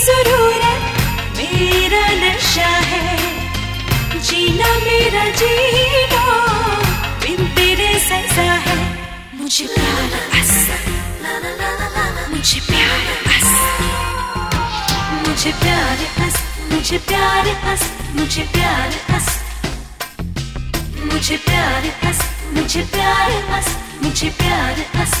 सुरूर है, मेरा नशा है, जीना मेरा जीना बिन तेरे सजा है। मुझे प्यार बस, मुझे प्यार बस, मुझे प्यार बस, मुझे प्यार बस, मुझे प्यार बस, मुझे प्यार बस, मुझे प्यार बस, मुझे प्यार बस।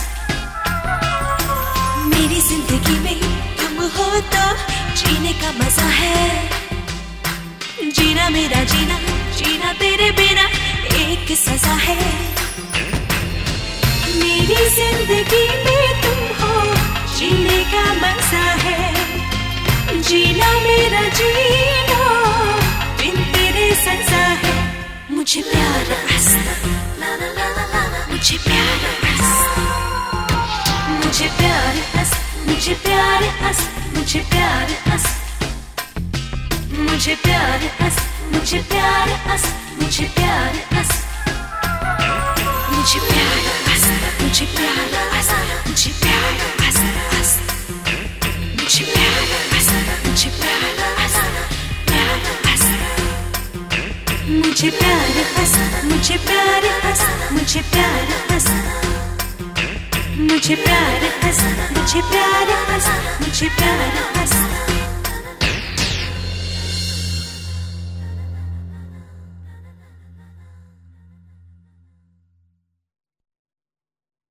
मेरी जिंदगी में तुम हो तो जीने का मजा है, जीना मेरा जीना, जीना तेरे बिना एक सजा है। मेरी जिंदगी में तुम हो, जीने का मजा है, जीना मेरा जीना बिन तेरे सजा है। मुझे प्यार बस, मुझे प्यार बस, मुझे प्यार बस, मुझे प्यार बस, मुझे प्यार बस, मुझे प्यार बस, मुझे प्यार बस, मुझे प्यार बस, मुझे प्यार बस, मुझे प्यार बस, मुझे प्यार बस, बस, मुझे प्यार बस, मुझे प्यार बस, प्यार बस, मुझे प्यार बस, मुझे प्यार बस, मुझे प्यार बस, मुझे प्यार बस, मुझे प्यार बस, मुझे प्यार बस।